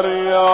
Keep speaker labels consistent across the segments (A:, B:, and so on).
A: در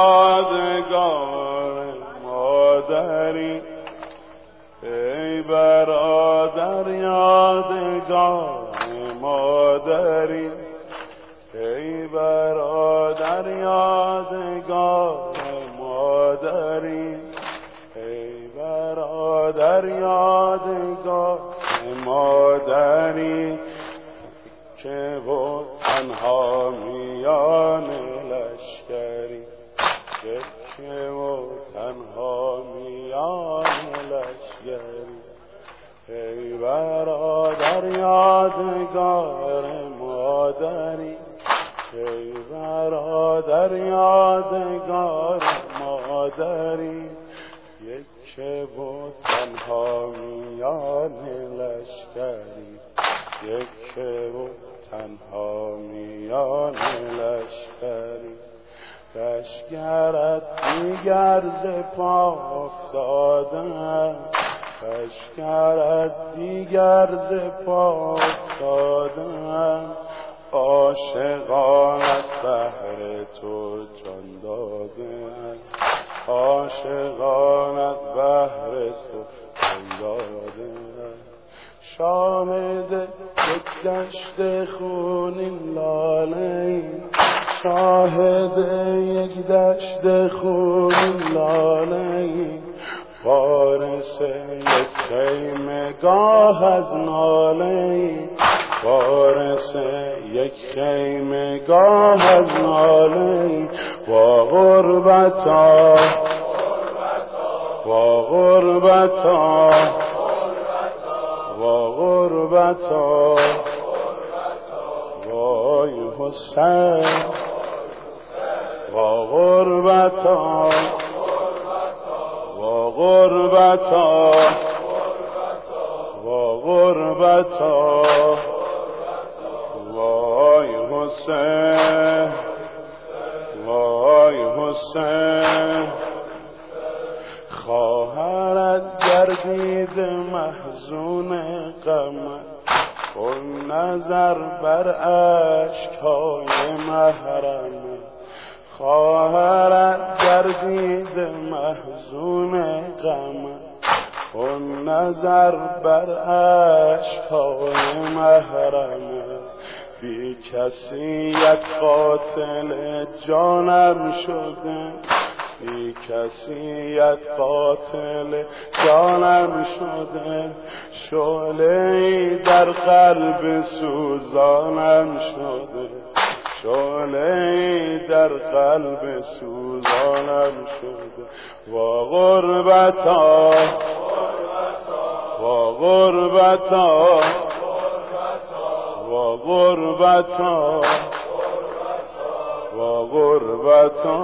A: یادگار مادری، ای برادر یادگار مادری، ای برادر یادگار مادری، ای برادر یادگار مادری، که و تنها میان لشکری، که و تنها میان لشکری، ای برادر یادگار مادری، ای برادر یادگار مادری، یک و تنها میان لشکری، یک و تنها میان لشکری. لشکرت دیگر ز پا افتادم، لشکرت دیگر ز پا افتادم، عاشقانت بهر تو جان دادم، عاشقانت بهر تو جان دادم. شاهد یک دشت خونین لاله، شاهد یک دشت خونین لاله، وارث یک خیمگاه از ناله، وارث یک خیمگاه از ناله. و غربتا و غربتا و غربتا، وای حسین و غربتا و غربتا و غربتا، وای حسین وای حسین. خواهرت گردید محزون غمت، کن نظر بر اشک‌های محرم، خواهرت گردید محزون غمت، کن نظر بر اشک‌های محرم. بی کسیت قاتل جانم شده، بی کسیت قاتل جانم شده، شعله‌ای در قلب سوزانم شده، شعله‌ای در قلب سوزانم شده. و غربتا و غربتا و غربتا و غربتا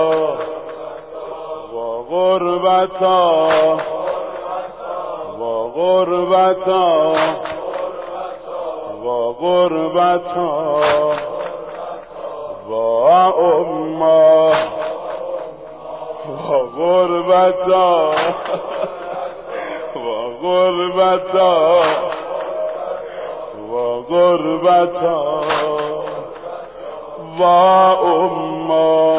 A: و غربتا و غربتا و غربتا و اما و غربتا و غربتا و غربتا و اما.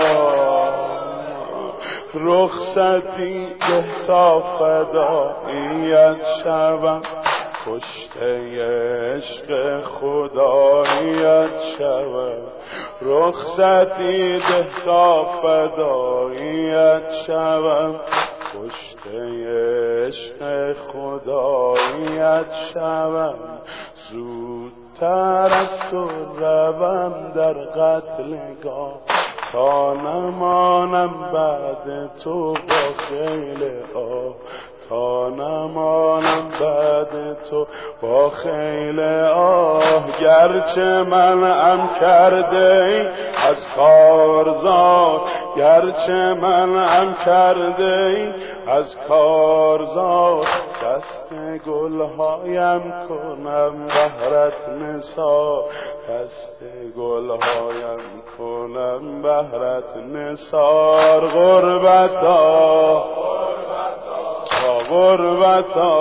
A: رخصتی ده تا فداییت شوم، کشته عشق خداییت شوم. رخصتی ده تا فداییت شوم، کشته عشق خداییت شوم. زودتر از تو روم در قتلگاه، تا نمانم بعد تو با خیل آه، تا نمانم بعد تو با خیل آه. گرچه منعم کرده ای از کارزار، گرچه منعم کرده ای از کارزار، دست گلهایم کنم بهرت نثار، دست گلهایم کنم بهرت نثار. غربتا و غربتا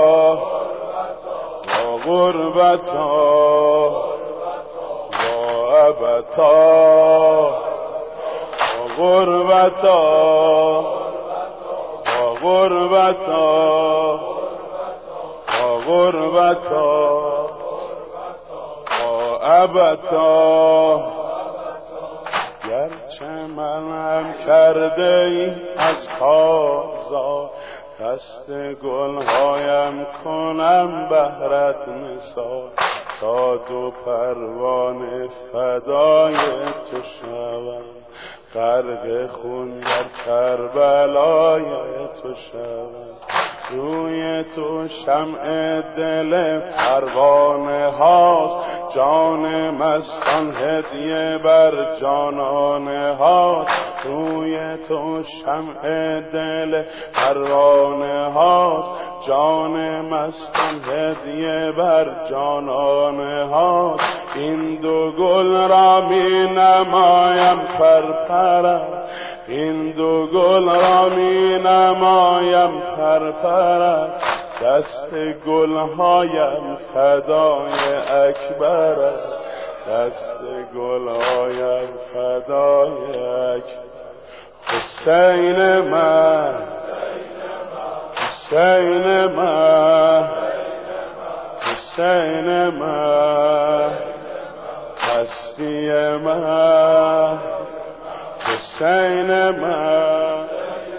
A: و غربتا و ابتا و غربتا غربتا غربتا ابتا گرچه منم کرده ای از خارزار دست گلهایم کنم بهرت نثار تا دو پروانه فدای تو شوم غرق خون در کربلای تو شوم روی تو شمع دل پروانه هاست جان مستان هدیه بر جانانه هاست روی تو شمع دل پروانه هاست جان مستان هدیه بر جانانه هاست این دو گل را می نمایم پرپرد این دو گل را می نمایم پرپرد دست گلهایم فدای اکبر دست گلهایم فدای اکبر حسین من حسین من حسین من هستی من حسین من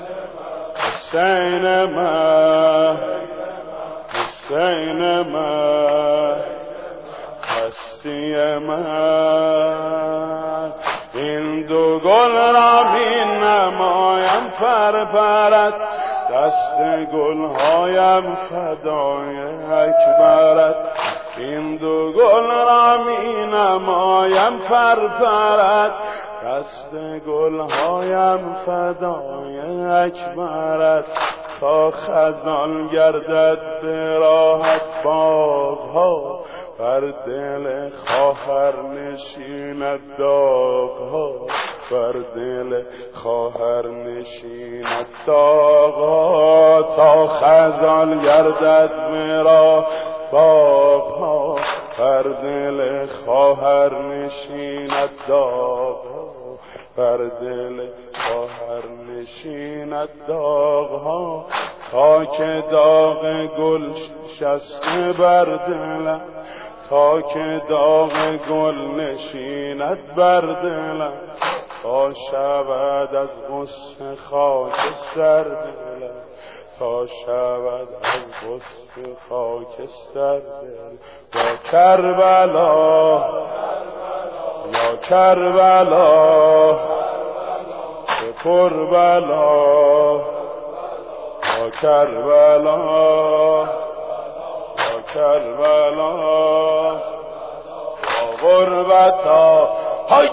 A: حسین من حسین من هستی من این دو گل را می نمایم پرپرد دست گلهایم فدای اکبرت این دو گل را می نمایم پرپرد دست گلهایم فدای اکبرت تا خزان گردد به راحت باغها بر دل خواهر نشیند داغها بر دل خواهر نشیند داغها تا خزان گردد به راحت باغها بر دل خواهر نشیند داغها بر دل خواهر نشیند داغها تا که داغ گل شسته بر دلم تا که داغ گل نشیند بر دلم تا شود از غصه خاک سر دلم تا شود از غصه خاک سر دل یا کربلا یا کربلا به کربلا یا کربلا یا کربلا یا غربتا های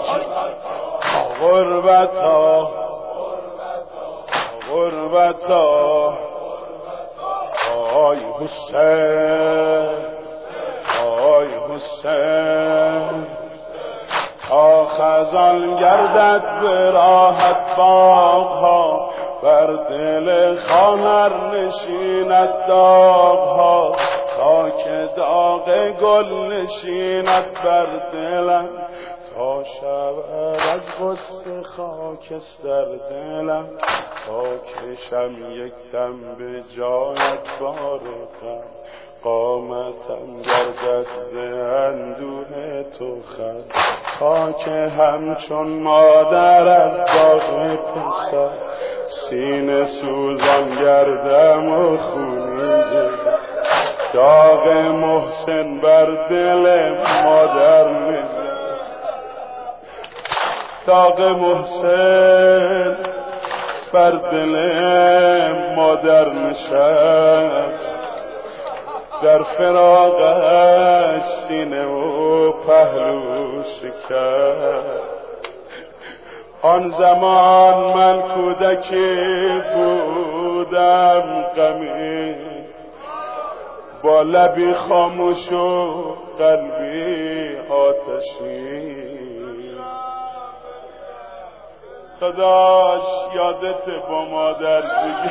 A: غربتا غربتا آی حسین آی حسین تا خزان گردد به راحت باغها بر دل خواهر نشیند داغها تا که داغ گل نشیند بر دلم تا شود از غصه خاکستر دلم تا کشم یک دم به جایت بارتم قامتم گردد ز اندوه تو خند تا که همچون مادر از باغ پسر سینه سوزان گردم و خونی داغ محسن بر دل مادر نزد داغ محسن بر دل مادر نشست در فراقش سینه و پهلو شکست آن زمان من کودکی بودم غمی با لبی خاموش و قلبی آتشی داداش یادت با مادر بگی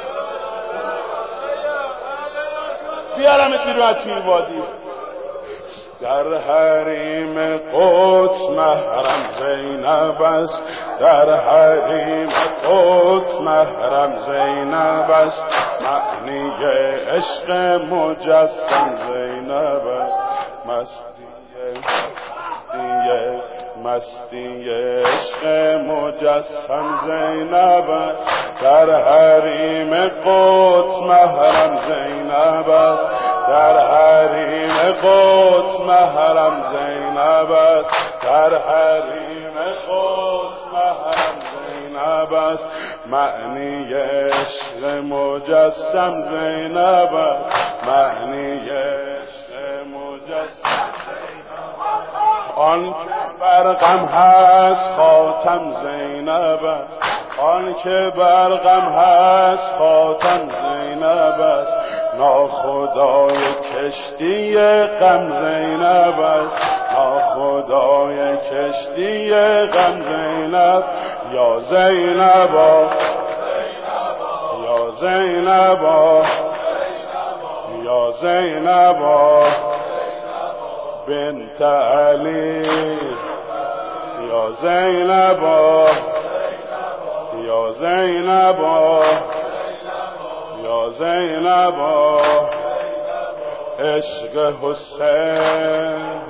A: بیارم بیرون از توی وادی در حریم قدس محرم زینب است، در حریم قدس محرم زینب است، معنی عشق مجسم زینب است، مستی عشق مجسم زینب است، در حریم قدس محرم زینب است، در حریم قدس محرم زینب است، در حریم قدس محرم زینب است، معنی عشق مجسم زینب است، معنی عشق مجسم آن که برقم هست خاتم زینب است، آن که برقم هست خاتم زینب است، ناخدای کشتی غم زینب است، ناخدای کشتی غم زینب، یا زینبا یا زینبا یا زینبا بنت علی، یا زینبا یا زینبا یا زینبا عشق حسین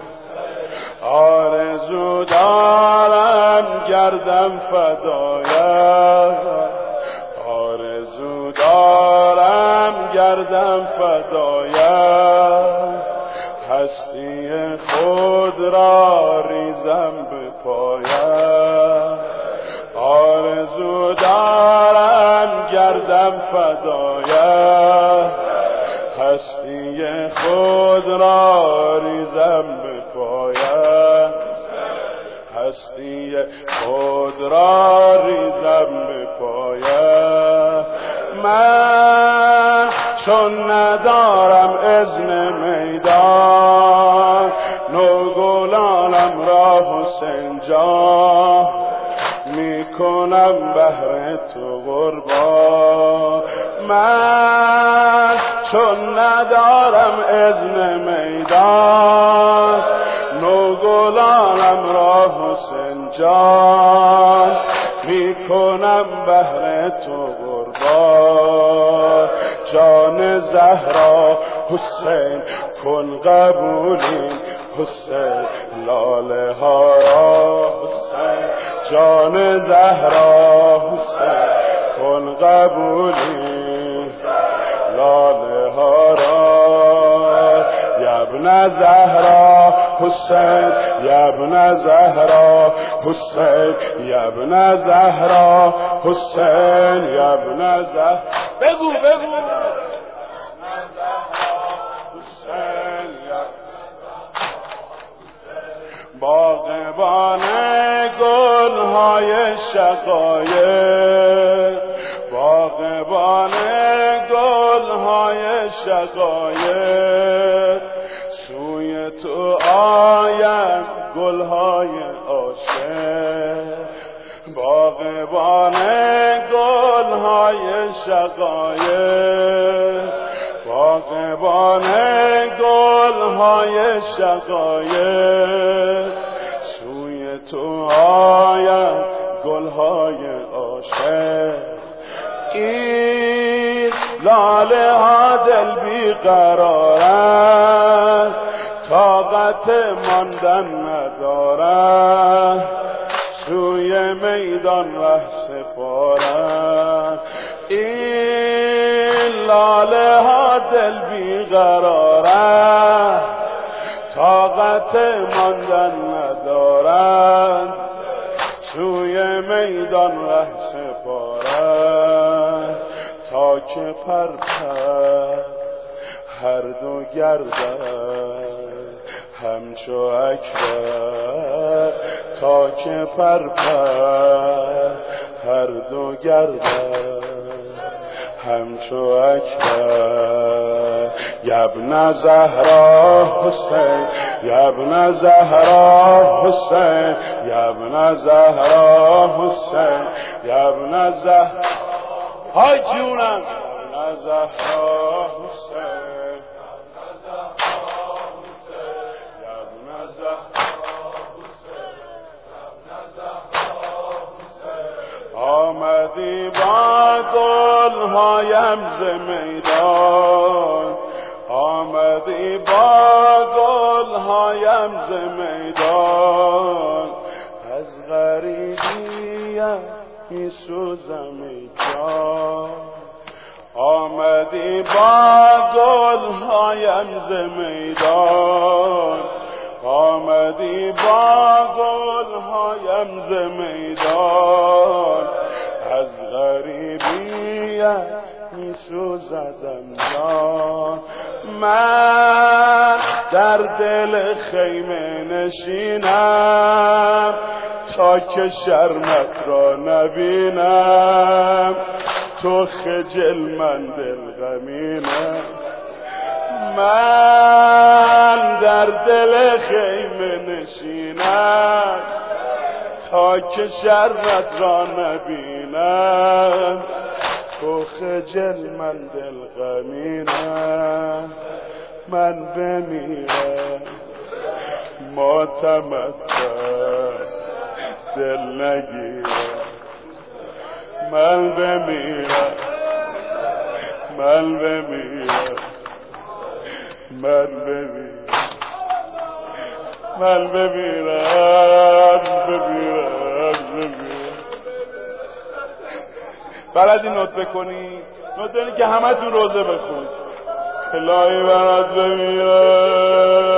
A: آرزو دارم گردم فدایت، آرزو دارم گردم فدایت، هستی خود را ریزم به پایت، آرزو دارم گردم فدایت، هستی خود را ریزم به پایت، هستی خود را ریزم به پایت، من چون ندارم اذن میدان، نوگلانم را حسین جان، میکنم بهر تو قربان، من چون ندارم اذن میدان، نوگلانم را حسین جان، میکنم بهر تو قربان، جان زهرا حسین کن قبولی، حسین لاله ها را حسین، جان زهرا حسین کن قبولی، لاله ها را، یبن زهرا حسین، یبن زهرا حسین، یبن زهرا حسین، یبن زهرا بگو باغبان گلهای شقایق، باغبان گلهای شقایق، سوی تو آیم گلهای عاشق، باغبان گلهای شقایق، باغبان گلهای شقایق، سوی تو آیم گلهای عاشق، این لاله ها دل بیقرارند، طاقت ماندن ندارند، سوی میدان ره سپارند، این لاله ها دل بیقرارند، طاقت ماندن ندارند، سوی میدان ره سپارند، تا که پر هر دو گردد همچو اکبر، تا که پر هر دو گردد همچو اکبر، یبن زهرا حسین، یبن زهرا حسین، یبن زهرا حسین، یبن زهرا های جونم، یبن زهرا حسین، آمدی با گلهایم ز میدان، آمدی با گلهایم ز میدان، از غریبیت می سوزم ای جان. آمدی با گلهایم ز میدان، آمدی با گلهایم ز میدان، از غریبیت می سوزدم جان. من در دل خیمه نشینم تا که شرمت را نبینم، تو خجل من دل غمینم. من در دل خیمه نشینم تا که شرمت را نبینم، تو خجل من دل غمینم. من بمیرم ماتمتم دل نگیرم، من بمیرم، من بمیرم، من بمیرم، من بمیرم، بمیرم. بلدی نوت بکنی؟ نوت بکنی که همه تون روزه بخونید. الهی برات بمیرم.